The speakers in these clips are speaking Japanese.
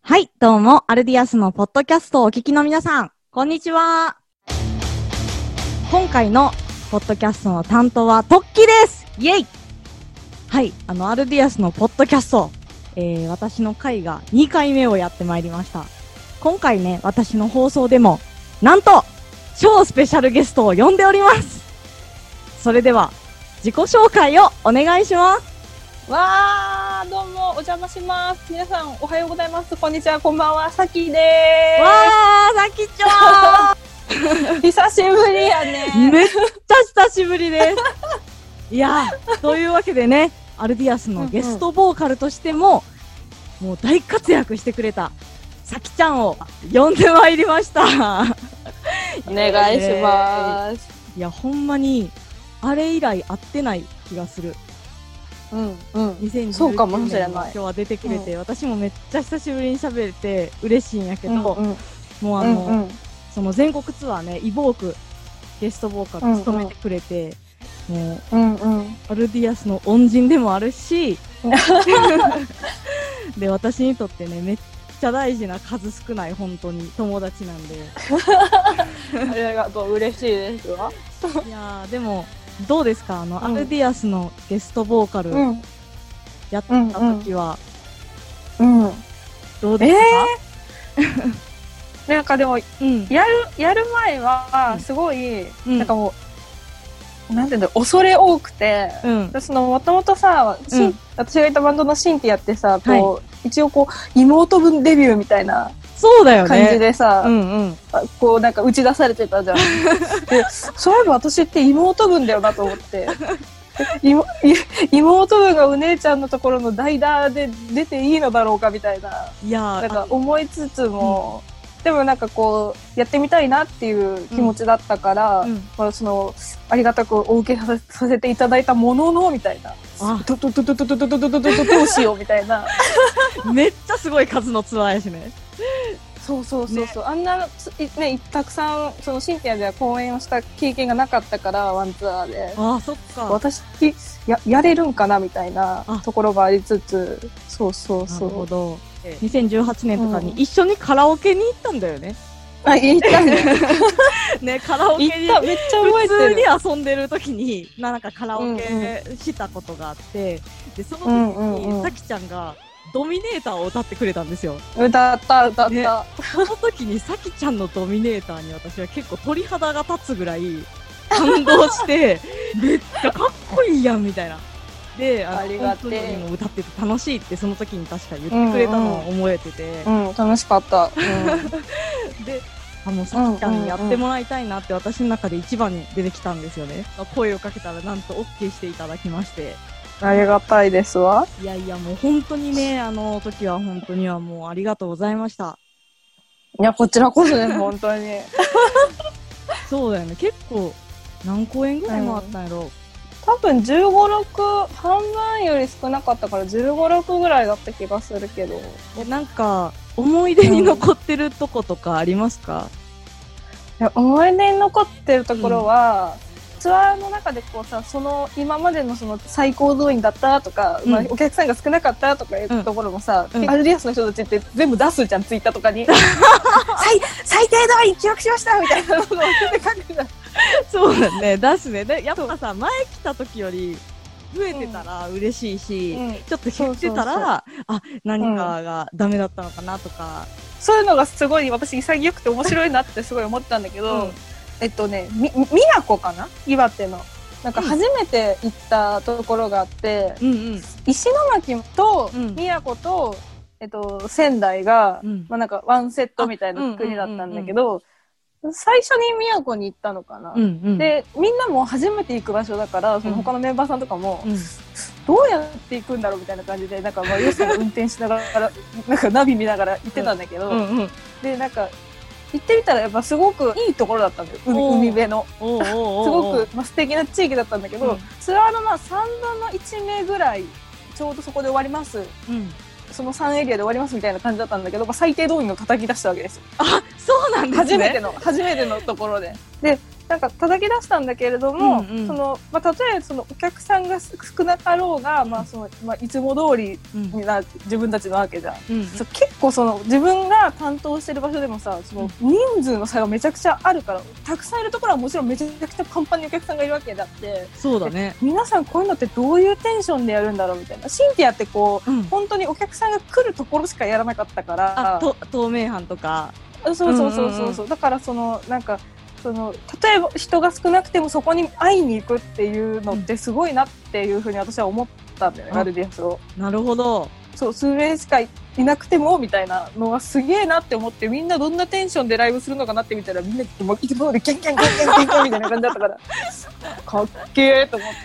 はい、どうも、アルディアスのポッドキャストをお聞きの皆さん、こんにちは。今回のポッドキャストの担当はトッキーです。イェイ。はい、アルディアスのポッドキャスト、私の回が2回目をやってまいりました。今回ね、私の放送でも、なんと、超スペシャルゲストを呼んでおります。それでは、自己紹介をお願いします。 わー、どうもお邪魔します。皆さんおはようございます。こんにちは、こんばんは、さきでーす。 わー、さきちゃん久しぶりやね。 めっちゃ久しぶりです。いやー、というわけでね、アルディアスのゲストボーカルとしても、もう大活躍してくれたさきちゃんを呼んでまいりましたお願いします。 いや、ほんまにあれ以来会ってない気がする。 そうかもしれない。 今日は出てくれて、私もめっちゃ久しぶりに喋れて嬉しいんやけど、もうその全国ツアーね、イボークゲストボーカル務めてくれて、もう、アルディアスの恩人でもあるしで、私にとってね、めっちゃ大事な数少ない本当に友達なんでありがとう、嬉しいですわ。 いやー、でもどうですか、アルディアスのゲストボーカルやった時は、どうですか？ なんかでも、やる前はすごい、なんかもう、なんていうんだろう、恐れ多くて、私のもともとさ、私がいたバンドのシンティアってさ、こう、一応こう、妹分デビューみたいな感じでさ、こうなんか打ち出されてたじゃん。で、そういえば私って妹分だよなと思って。妹分がお姉ちゃんのところの代打で出ていいのだろうかみたいな、なんか思いつつも、でもなんかこうやってみたいなっていう気持ちだったから、そのありがたくお受けさせていただいたもののみたいな、どうしようみたいなめっちゃすごい数のツアーやしね。 そう、あんなね、たくさんそのシンティアでは公演をした経験がなかったから、ワンツアーで、 そっか、 私やれるんかなみたいなところがありつつ、そうなるほど。2018年とかに一緒にカラオケに行ったんだよね。 行ったね。 ね、カラオケにめっちゃ覚えてる。 普通に遊んでる時になんかカラオケしたことがあって、でその時にさきちゃんがドミネーターを歌ってくれたんですよ。 歌った、 ね、その時にさきちゃんのドミネーターに私は結構鳥肌が立つぐらい感動してめっちゃかっこいいやんみたいな。で、 ありがてえ。歌ってて楽しいってその時に確か言ってくれたのを覚えてて、 楽しかった。 で、さきちゃんにやってもらいたいなって私の中で一番に出てきたんですよね。声をかけたらなんと OK していただきまして。 ありがたいですわ。 いやいや、もう本当にね、時は本当にはもうありがとうございました。 いや、こちらこそね、本当に。 そうだよね、結構何公演ぐらいもあったんやろ。 多分15、6、半分より少なかったから15、6ぐらいだった気がするけど。 なんか思い出に残ってるとことかありますか？ いや、思い出に残ってるところは、ツアーの中でこうさ、その今までのその最高動員だったとか、お客さんが少なかったとかいうところもさ、アルディアスの人たちって全部出すじゃん、ツイッターとかに。最低動員記録しましたみたいなのを書くじゃん。 そうだね、出すね。で、やっぱさ、前来た時より増えてたら嬉しいし、ちょっと減ってたら、何かがダメだったのかなとか。 そういうのがすごい私潔くて面白いなってすごい思ったんだけど、宮古かな、岩手の。なんか初めて行ったところがあって、石巻と宮古と、仙台が、なんかワンセットみたいな国だったんだけど、最初に宮古に行ったのかな、でみんなも初めて行く場所だから、その他のメンバーさんとかも、どうやって行くんだろうみたいな感じで、なんかヨスが運転しながらなんかナビ見ながら行ってたんだけど、でなんか行ってみたらやっぱすごくいいところだったんだよ、海辺のすごく、素敵な地域だったんだけど、ツアーの3分の1目ぐらいちょうどそこで終わります、その3エリアで終わりますみたいな感じだったんだけど、最低動員を叩き出したわけですよ。 そうなんですね。 初めてのところで。で、 なんか叩き出したんだけれども、そのまあ、例えばそのお客さんが少なかろうが、まあそのまあ、いつも通りにな、自分たちのわけじゃん、結構その自分が担当してる場所でもさ、その人数の差がめちゃくちゃあるから、たくさんいるところはもちろんめちゃくちゃパンパンにお客さんがいるわけだって。 そうだね。 皆さんこういうのってどういうテンションでやるんだろうみたいな。シンティアってこう、本当にお客さんが来るところしかやらなかったから、 透明版とか、 だからそのなんかその例えば人が少なくてもそこに会いに行くっていうのってすごいなっていうふうに私は思ったんだよね、アルディアスを。 なるほど。 そう、数名しかいなくてもみたいなのがすげえなって思って、みんなどんなテンションでライブするのかなって見たら、みんないつもでキャンキャンキャンキャンキャンキャンみたいな感じだったからかっけえと思って。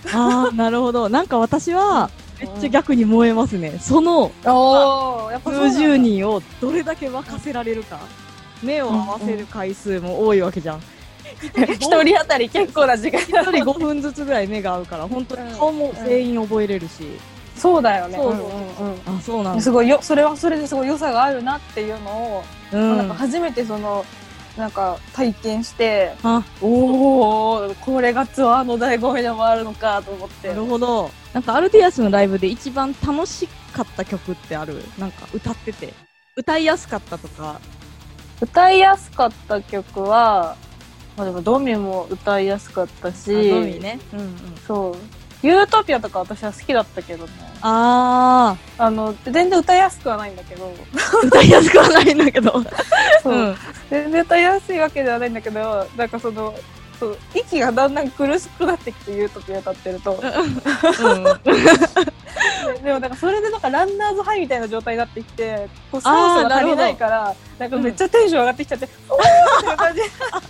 ああ、なるほど。なんか私はめっちゃ逆に燃えますね。その数十人をどれだけ沸かせられるか。目を合わせる回数も多いわけじゃん。 一人当たり結構な時間。 一人5分ずつぐらい目が合うから、本当に顔も全員覚えれるし。 そうだよね。 あ、そうなんだ。 すごいよ、それはそれですごい良さがあるなっていうのを、なんか初めてそのなんか体験して、おお、これがツアーの醍醐味でもあるのかと思って。 なるほど。なんかアルディアスのライブで一番楽しかった曲ってある？なんか歌ってて歌いやすかったとか。 歌いやすかった曲は、まあでもドミも歌いやすかったし、 ドミね。 そう。ユートピアとか私は好きだったけどね。全然歌いやすくはないんだけど。 歌いやすくはないんだけど。 そう。全然歌いやすいわけではないんだけど、なんかそう、息がだんだん苦しくなってきて、ユートピア歌ってると。でもなんかそれでなんかランナーズハイみたいな状態になってきて、こう酸素が足りないから、なんかめっちゃテンション上がってきちゃって、おーっていう感じ。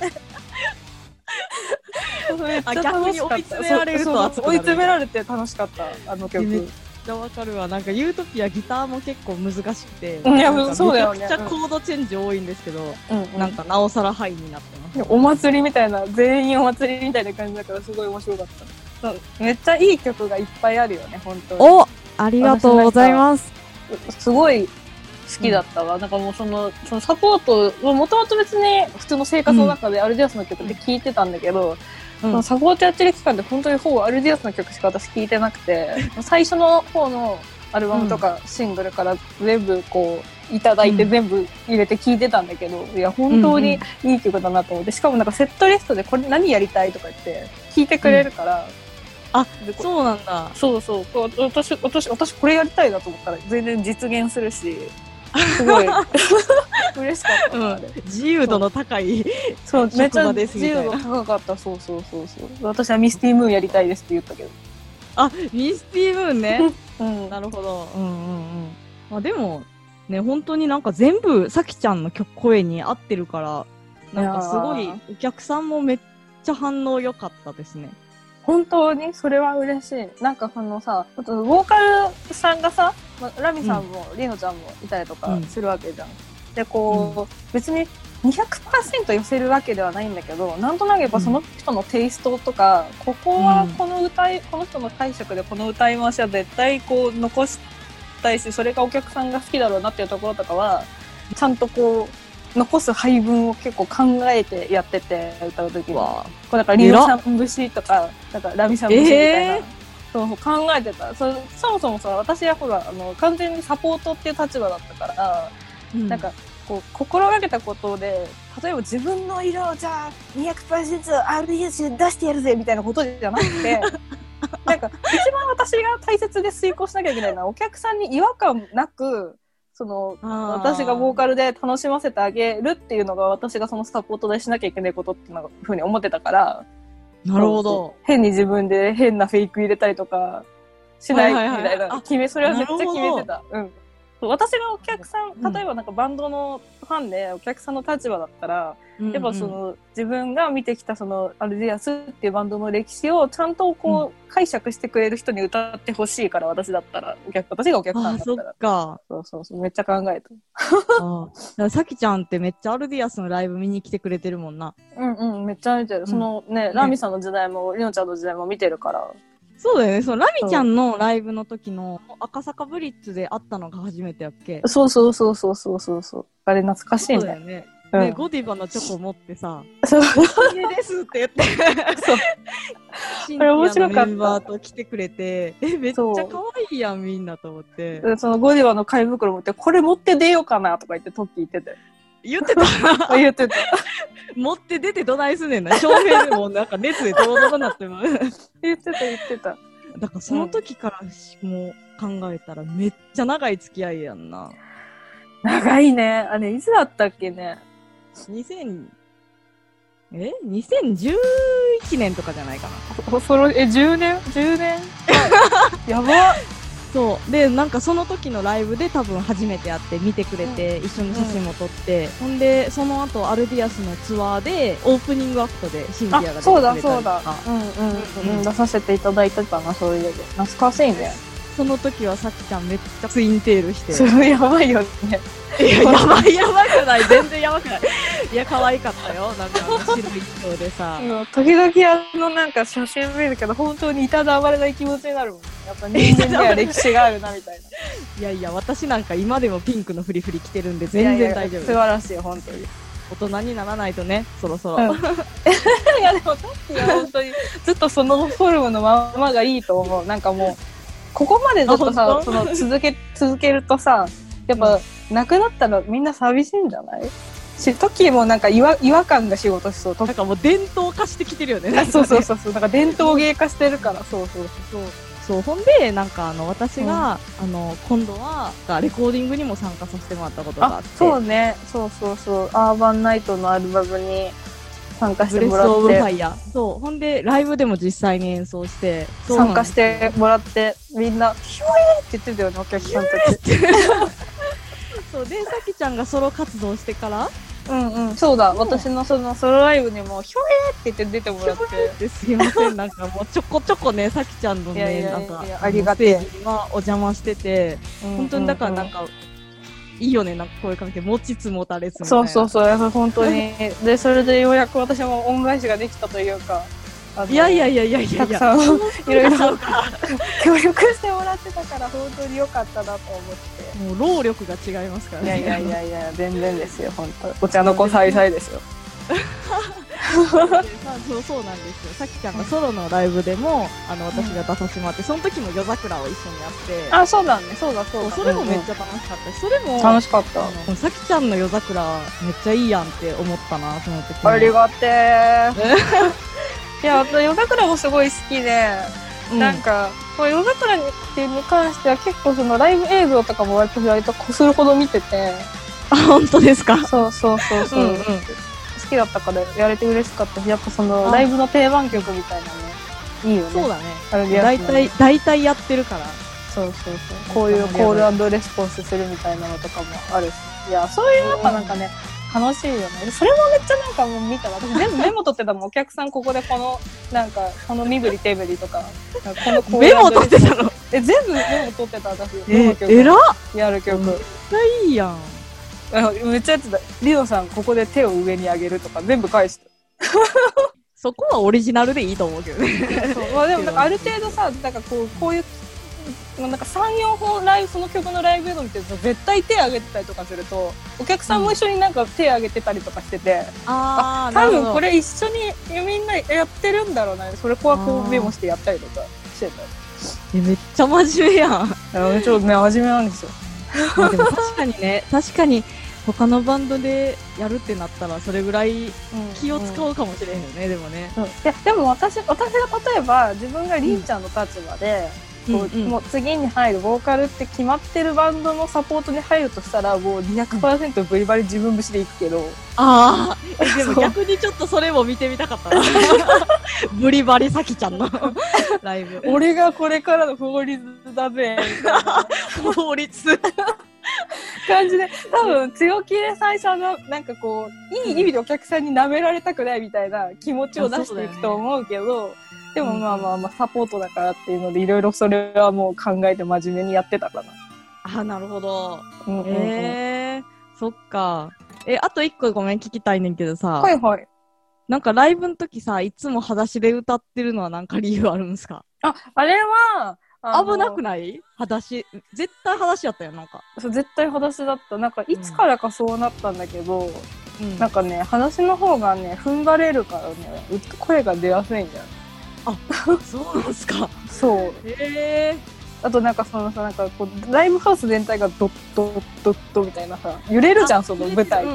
逆に追い詰められると熱くなる。 追い詰められて楽しかった、あの曲。 めっちゃわかるわ。なんかユートピアギターも結構難しくて、 いや、そうだよね。 めちゃくちゃコードチェンジ多いんですけど、なんかなおさらハイになってます。 お祭りみたいな、全員お祭りみたいな感じだからすごい面白かった。めっちゃいい曲がいっぱいあるよね、本当に。 お、ありがとうございます。 すごい好きだったわ。なんかもうそのサポート、もともと別に普通の生活の中でアルディアスの曲って聴いてたんだけど、そのサポートやってる期間で本当にほぼアルディアスの曲しか私聴いてなくて、最初の方のアルバムとかシングルから全部こういただいて全部入れて聴いてたんだけど、いや本当にいい曲だなと思って、しかもなんかセットリストでこれ何やりたいとか言って聴いてくれるから、 あ、そうなんだ。 そうそう。私これやりたいなと思ったら全然実現するし、すごい嬉しかったな、 自由度の高いそうめっちゃ自由度高かった。そう私はミスティームーンやりたいですって言ったけど。 あ、ミスティームーンね。なるほど。まあでもね、本当になんか全部さきちゃんの声に合ってるから、なんかすごいお客さんもめっちゃ反応良かったですね。 本当にそれは嬉しい。なんかさ、ボーカルさんがさ、ラミさんもリノちゃんもいたりとかするわけじゃん。で、こう、別に 200% 寄せるわけではないんだけど、なんとなくやっぱその人のテイストとか、ここはこの人の解釈でこの歌い回しは絶対こう残したいし、それがお客さんが好きだろうなっていうところとかは、ちゃんとこう、残す配分を結構考えてやってて、歌うときに。こうだからリノさん節とか、なんかラミさん節みたいな。そう考えてた。そもそもさ、私はほら、完全にサポートっていう立場だったから、なんか、こう、心がけたことで、例えば自分の色をじゃあ 200% RDS 出してやるぜみたいなことじゃなくて、なんか、一番私が大切で遂行しなきゃいけないのは、お客さんに違和感なく、私がボーカルで楽しませてあげるっていうのが、私がそのサポートでしなきゃいけないことっていうふうに思ってたから、 なるほど。 変に自分で変なフェイク入れたりとかしないみたいな。それはめっちゃ決めてた。私がお客さん、例えばなんかバンドのファンでお客さんの立場だったら、やっぱ自分が見てきたアルディアスっていうバンドの歴史をちゃんとこう解釈してくれる人に歌ってほしいから、私がお客さんだったら。 そっか。 そう、めっちゃ考えた。 さきちゃんってめっちゃアルディアスのライブ見に来てくれてるもんな。 めっちゃ見てる。ラミさんの時代も、リノちゃんの時代も見てるから。 そうだよね。ラミちゃんのライブの時の赤坂ブリッツで会ったのが初めてやっけ。 そう。あれ懐かしいね。 そうだよね。 ね、ゴディバのチョコ持ってさ、 そう。 いいですって言って、 そう。 シンティアのメンバーと来てくれて、めっちゃ可愛いやん、みんなと思って。 そのゴディバの紙袋持って、これ持って出ようかなとか言って、トッキー言ってて。 言ってた言ってた。 持って出てどないすねんな。照明でもなんか熱でドロドロなってます。 言ってた。 だからその時からもう考えたらめっちゃ長い付き合いやんな。 長いね。あれ、いつだったっけね。 2011年とかじゃないかな。 10年10年やば。そうでなんかその時のライブで多分初めて会って見てくれて、一緒に写真も撮って、ほんでその後アルディアスのツアーでオープニングアクトでシンティアが出てくれたりとか。 そうだ出させていただいてたな。そういうの懐かしいね。 その時はさきちゃんめっちゃツインテールしてそれやばいよね。 いややばくない全然やばくない。いや可愛かったよ。なんか白い衣装でさ時々なんか写真見るけど本当にいただまれない気持ちになるもん。やっぱ人間には歴史があるなみたいな。 いや私なんか今でもピンクのフリフリ着てるんで全然大丈夫です。 素晴らしい本当に。 大人にならないとね、そろそろ。いやでもさっきは本当にずっとそのフォルムのままがいいと思う。なんかもうここまでずっとさその続けるとさ、やっぱなくなったらみんな寂しいんじゃない？トキもなんか違和感が仕事しそう。 なんかもう伝統化してきてるよね。 そうなんか伝統芸化してるから。 そうほんでなんか私が、今度はレコーディングにも参加させてもらったことがあって。 そうね。そうアーバンナイトのアルバムに参加してもらって、 ブレスオブファイヤー。そうほんでライブでも実際に演奏して参加してもらって、みんなヒューって言ってたよね、お客さんたち。 そうでさきちゃんがソロ活動してからそうだ、私のそのソロライブにもヒョエーって言って出てもらって。 すいません、なんかもうちょこちょこね、さきちゃんのね、なんかありがてえステージはお邪魔してて、本当にだからなんかいいよね、なんか声かけて持ちつ持たれつみたいな。 そう本当に。でそれでようやく私も恩返しができたというか。 いやたくさんいろいろ協力してもらってたから本当に良かったなと思って。 もう労力が違いますからね。 いや全然ですよ、本当。お茶の子さいさいですよ。 そうなんですよ。さきちゃんがソロのライブでも私が出させてもらって、その時も夜桜を一緒にやって。 そうだね。そうだ。 それもめっちゃ楽しかったし、それも楽しかった。 さきちゃんの夜桜めっちゃいいやんって思ったな、その時。 ありがてー。いや、夜桜もすごい好きで、なんか夜桜に関しては結構そのライブ映像とかも割とこするほど見てて。 本当ですか？ そう。好きだったからやれて嬉しかったし、やっぱそのライブの定番曲みたいなね、いいよね。そうだね。 大体やってるから。 そうこういうコール&レスポンスするみたいなのとかもあるし、いやそういうやっぱなんかね、楽しいよね。それもめっちゃなんかもう見たわ。私全部メモ取ってたもん。お客さんここでこの身振り手振りとか、このメモ取ってたの？ 全部メモ取ってた私。 えらっ。 やる曲。めっちゃいいやん。 めっちゃやってた。リノさんここで手を上に上げるとか全部返して。 そこはオリジナルでいいと思うけどね。 まあでもなんかある程度さ、なんかこういうなんか 3,4 本その曲のライブ映像見てると絶対手挙げてたりとかすると、お客さんも一緒になんか手挙げてたりとかしてて、多分これ一緒にみんなやってるんだろうな。それこうメモしてやったりとかしてた。 めっちゃ真面目やん。 ちょっとね、真面目なんですよ。 でも確かに他のバンドでやるってなったらそれぐらい気を使うかもしれへんよね。でもね。 いやでも私が例えば自分がりんちゃんの立場で、もう次に入るボーカルって決まってるバンドのサポートに入るとしたらもう 200% ブリバリ自分節でいくけど。 でも逆にちょっとそれも見てみたかったな。ブリバリさきちゃんのライブ。 俺がこれからの法律だぜみたいな法律感じで、多分強気で最初のなんかいい意味でお客さんに舐められたくないみたいな気持ちを出していくと思うけど、でもまあサポートだからっていうのでいろいろそれはもう考えて真面目にやってたかな。 なるほど。そっか。あと一個ごめん聞きたいねんけどさ。 はい。 なんかライブの時さ、いつも裸足で歌ってるのはなんか理由あるんですか？ あれは危なくない？裸足。絶対裸足やったよ、なんか。 そう、絶対裸足だった。なんかいつからかそうなったんだけど、 なんかね、話の方がね、踏ん張れるからね、声が出やすいんだよ。 あ、そうなんですか。 そう。あとなんかそのさ、なんかこう、ライブハウス全体がドッドッドッドみたいなさ、揺れるじゃん、その舞台って。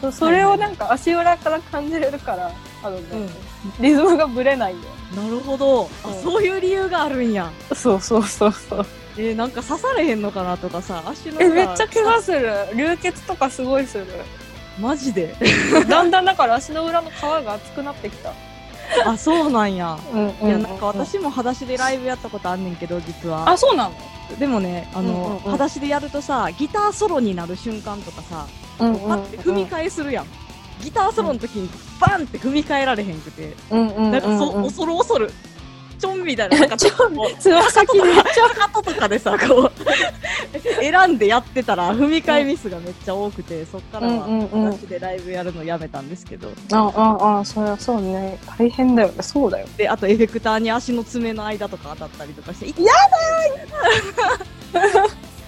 それをなんか足裏から感じれるから、リズムがブレないんだよ。 なるほど。そういう理由があるんや。 そう。 なんか刺されへんのかなとかさ、足のめっちゃ怪我する。流血とかすごいする。 マジでだんだんだから足の裏の皮が厚くなってきた。 あ、そうなんや。いや、なんか私も裸足でライブやったことあんねんけど、実は。 あ、そうなの？ でもね、裸足でやるとさ、ギターソロになる瞬間とかさ、パッて踏み替えするやん。ギターソロの時にバンって踏み替えられへんくて、なんか恐る。ちょんみたいな、なんかちょっと、つま先で、かかととかでさ、こう、選んでやってたら、踏み替えミスがめっちゃ多くて、そっからは、私でライブやるのやめたんですけど。 そりゃそうね。大変だよね。そうだよ。 で、あとエフェクターに足の爪の間とか当たったりとかして、 やだー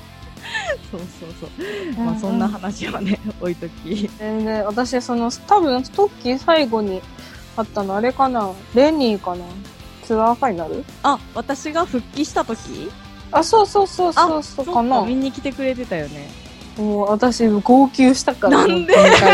そう。まあ、そんな話はね、置いとき。 私、多分、トッキー最後にあったの、あれかな？レニーかな？ツアーファイナル？ あ、私が復帰した時？ あ、そうかな。 見に来てくれてたよね。 もう私号泣したから。 なんで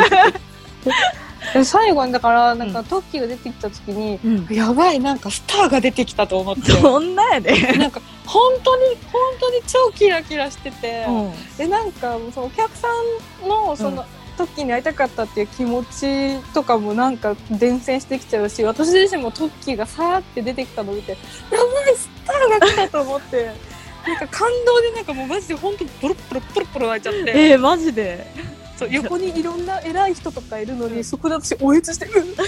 最後にだからなんかトッキーが出てきた時に、やばい、なんかスターが出てきたと思って。 そんなやで。 なんか本当に超キラキラしてて、でなんかそのお客さんのトッキーに会いたかったっていう気持ちとかもなんか伝染してきちゃうし、私自身もトッキーがさーって出てきたのを見て、やばい、スターが来たと思って、なんか感動でなんかもうマジで本当ポロポロ泣いちゃって。 マジで。 そう、横にいろんな偉い人とかいるのに、そこで私おえつして、みたいな。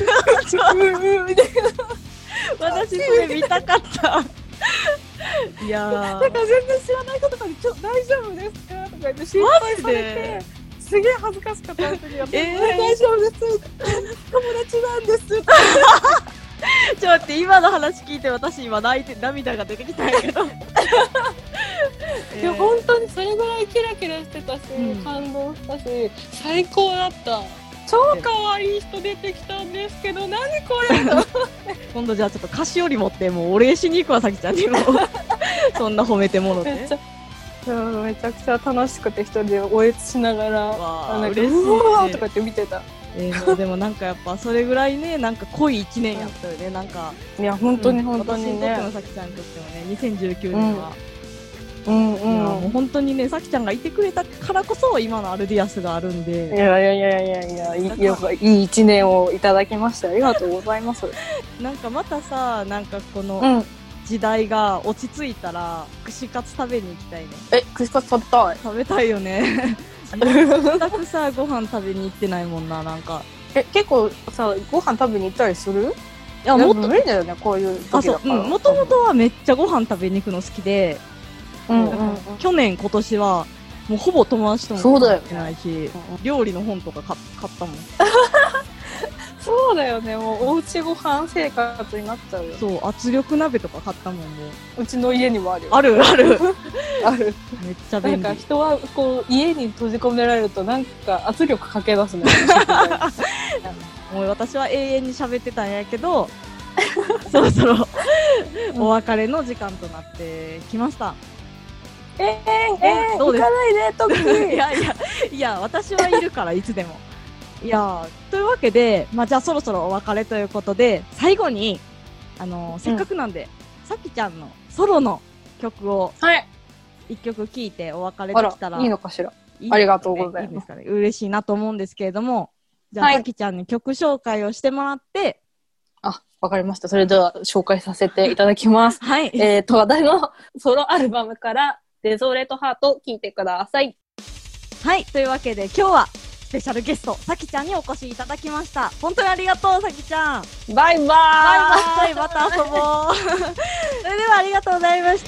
私それ見たかった。いやー。 だから全然知らない人とかに大丈夫ですかとか言って心配されて。すげえ恥ずかしかった時に大丈夫です友達なんですちょっと待って、今の話聞いて私今涙が出てきたんやけどいや本当にそれぐらいキラキラしてたし、感動したし最高だった。超可愛い人出てきたんですけど、何これ今度じゃあちょっと菓子折り持ってもうお礼しに行くわ、さきちゃんにもそんな褒めてもろて。 めちゃくちゃ楽しくて一人でおえつしながら嬉しい、 うわーとかって見てた。 でもなんかやっぱそれぐらいね、なんか濃い1年やったよね。なんかいや本当にね、 私にとってのさきちゃんにとってもね、2019年は、もう本当にね、さきちゃんがいてくれたからこそ今のアルディアスがあるんで。 いやいい1年をいただきました。ありがとうございます。 なんかまたさ、なんかこの時代が落ち着いたら串カツ食べに行きたいね。 串カツ食べたい。 食べたいよね。全くさ、ご飯食べに行ってないもんな、なんか。 結構さ、ご飯食べに行ったりする？いや、 もっと無理だよね、こういう時だから。 もともとはめっちゃご飯食べに行くの好きで、去年今年はもうほぼ友達とも会ってないし、料理の本とか買ったもん。 そうだよね、もうおうちご飯生活になっちゃうよ。 そう、圧力鍋とか買ったもん。もううちの家にもあるよ。 あるある。 めっちゃ便利。 なんか人はこう家に閉じ込められるとなんか圧力かけ出すね。 もう私は永遠に喋ってたんやけど、そろそろお別れの時間となってきました。 どうですか？行かないで、トキ。 いや、私はいるからいつでも。いやというわけで、じゃあそろそろお別れということで、最後にせっかくなんで、さきちゃんのソロの曲を一曲聴いてお別れできたら、 いいのかしら。ありがとうございます。いいですかね。 嬉しいなと思うんですけれども、じゃあさきちゃんに曲紹介をしてもらって、 わかりました。それでは紹介させていただきます。 はい。 私のソロアルバムからデゾレートハート聴いてください。 はい。というわけで今日はスペシャルゲスト、さきちゃんにお越しいただきました。本当にありがとう、さきちゃん。 バイバーイ。 バイバイ。また遊ぼう。それではありがとうございました。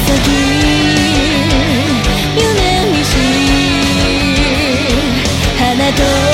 先夢見し花と